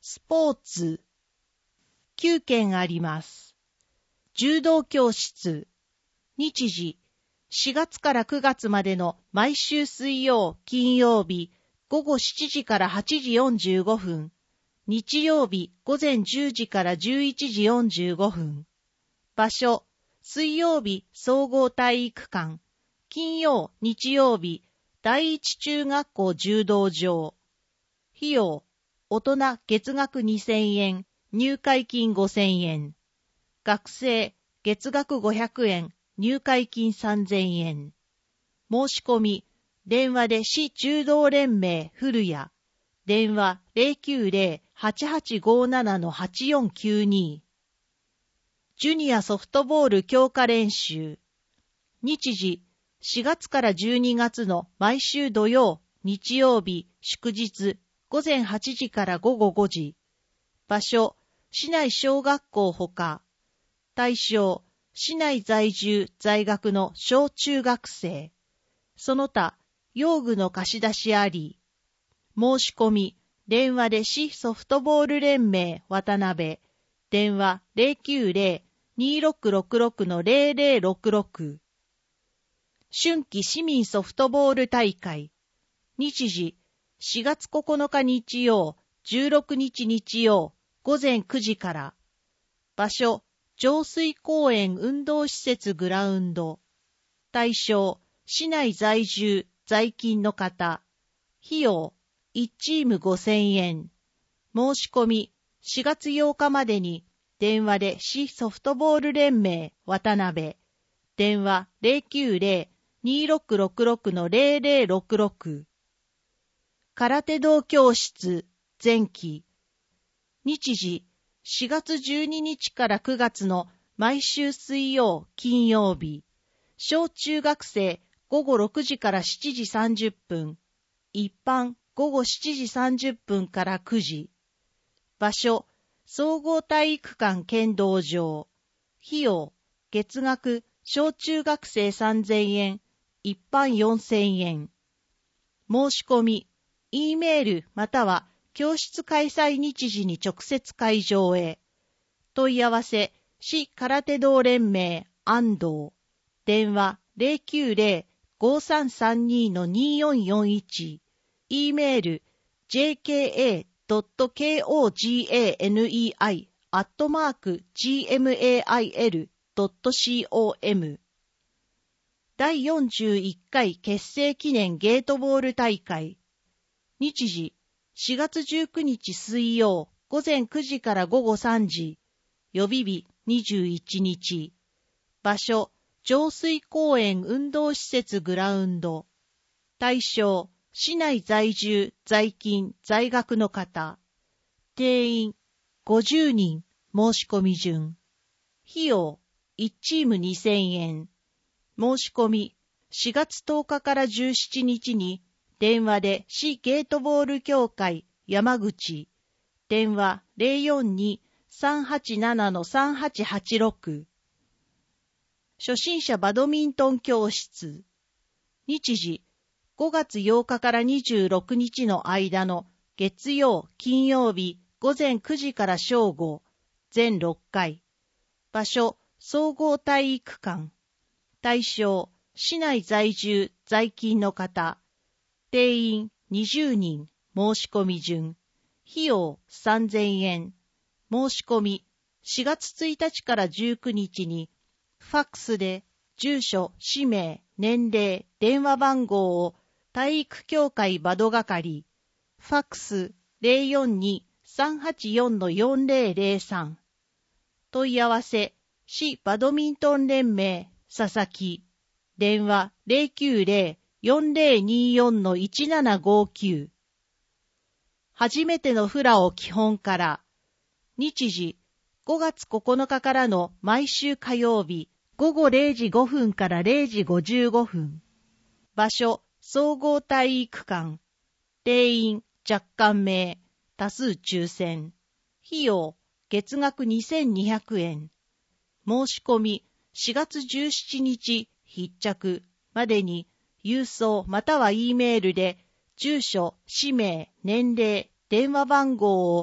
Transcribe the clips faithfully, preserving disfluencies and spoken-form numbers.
スポーツ。きゅうけんあります。柔道教室。日時、しがつからくがつまでの毎週水曜、金曜日、ごごしちじからはちじよんじゅうごふん。日曜日、ごぜんじゅうじからじゅういちじよんじゅうごふん。場所、水曜日、総合体育館。金曜、日曜日、第一中学校柔道場。費用、大人月額にせんえん、入会金ごせんえん。学生、月額ごひゃくえん、入会金さんぜんえん。申し込み、電話で市柔道連盟古谷。電話 ゼロきゅうゼロ はちはちごなな はちよんきゅうに。ジュニアソフトボール強化練習。日時、しがつからじゅうにがつの毎週土曜、日曜日、祝日、ごぜんはちじからごごごじ。場所、市内小学校ほか。対象、市内在住在学の小中学生。その他、用具の貸し出しあり。申し込み、電話で市ソフトボール連盟渡辺。電話 ゼロきゅうゼロ にろくろくろく ゼロゼロろくろく。春季市民ソフトボール大会。日時、しがつここのか日曜、じゅうろくにち日曜、ごぜんくじから。場所、上水公園運動施設グラウンド。対象、市内在住、在勤の方。費用、いちチームごせんえん。申し込み、しがつようかまでに、電話で市ソフトボール連盟渡辺。電話 ゼロきゅうゼロ にろくろくろく ゼロゼロろくろく。空手道教室前期。日時、しがつじゅうににちからくがつの毎週水曜、金曜日。小中学生ごごろくじからしちじさんじゅっぷん。一般ごごしちじさんじゅっぷんからくじ。場所、総合体育館剣道場。費用、月額小中学生さんぜんえん、一般よんせんえん。申し込み、E メールまたは教室開催日時に直接会場へ。問い合わせ、市空手道連盟安藤。電話 ゼロきゅうゼロ ごさんさんに によんよんいち。E メール ジェーケーエードットコガネ アットマーク ジーエムエーアイエルドットコム。だいよんじゅういっかい結成記念ゲートボール大会。日時、しがつじゅうくにち水曜、ごぜんくじからごごさんじ。予備日にじゅういちにち。場所、上水公園運動施設グラウンド。対象、市内在住、在勤、在学の方。定員、ごじゅうにん、申し込み順。費用、いちチームにせんえん。申し込み、しがつとおかからじゅうしちにちに、電話で市ゲートボール協会山口。電話 ゼロよんに さんはちなな さんはちはちろく。初心者バドミントン教室。日時、ごがつようかからにじゅうろくにちの間の月曜、金曜日ごぜんくじから正午、全ろっかい。場所、総合体育館。対象、市内在住、在勤の方。定員にじゅうにん、申し込み順。費用さんぜんえん。申し込み、しがつついたちからじゅうくにちに、ファックスで住所、氏名、年齢、電話番号を体育協会バド係、ファックス ゼロよんに さんはちよん よんぜろぜろさん。問い合わせ、市バドミントン連盟佐々木。電話 ゼロきゅうゼロ よんゼロによん いちななごきゅう。初めてのフラを基本から。日時、ごがつここのかからの毎週火曜日、ごごれいじごふんかられいじごじゅうごふん。場所、総合体育館。定員、若干名、多数抽選。費用、月額にせんにひゃくえん。申し込み、しがつじゅうしちにち必着までに、郵送または E メールで、住所、氏名、年齢、電話番号を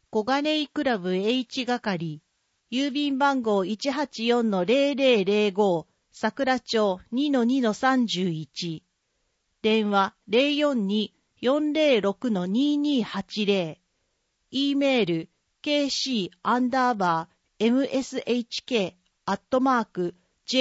小金井クラブ H 係、郵便番号 いちはちよんのゼロゼロゼロご、桜町 にのにのさんじゅういち、電話 ゼロよんに よんゼロろくのににはちゼロ、e メール kc アンダーバー mshk アットマーク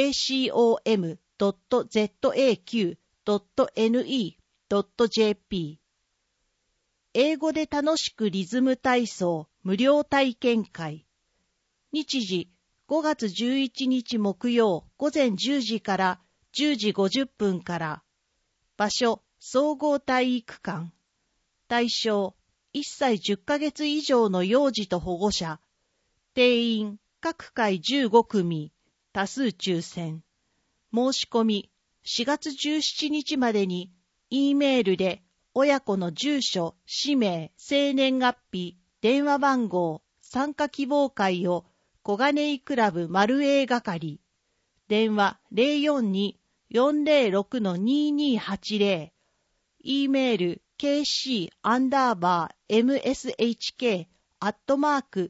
jcom.zaq.ne.jp。 英語で楽しくリズム体操無料体験会。日時ごがつじゅういちにち木曜午前じゅうじからじゅうじごじゅっぷんから。場所総合体育館。対象いっさいじゅっかげつ以上の幼児と保護者。定員各回じゅうごくみ、多数抽選。申し込みしがつじゅうしちにちまでに E メールで親子の住所、氏名、生年月日、電話番号、参加希望会を小金井クラブ丸 A 係。電話 ゼロよんに よんゼロろくのににはちゼロ。E メール kc アンダーバー mshk アットマーク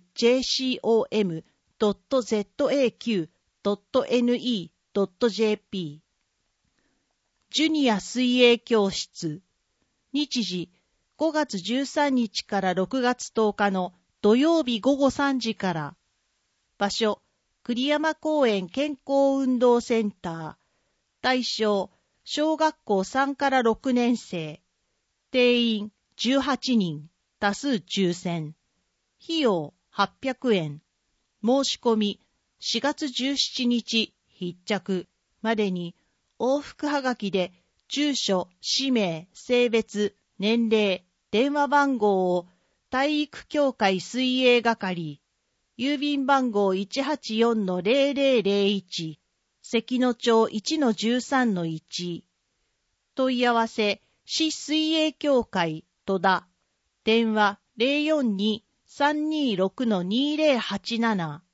jcom.zaq.ne.jp。 ジュニア水泳教室。日時ごがつじゅうさんにちからろくがつとおかの土曜日ごごさんじから。場所栗山公園健康運動センター。対象小学校さんからろくねんせい。定員じゅうはちにん、多数抽選。費用はっぴゃくえん。申し込みしがつじゅうしちにち必着までに往復はがきで住所、氏名、性別、年齢、電話番号を体育協会水泳係、郵便番号 いちはちよんのゼロゼロゼロいち、関野町 いちのじゅうさんのいち。問い合わせ市水泳協会戸田。電話 ゼロよんに さんにろくのにゼロはちなな。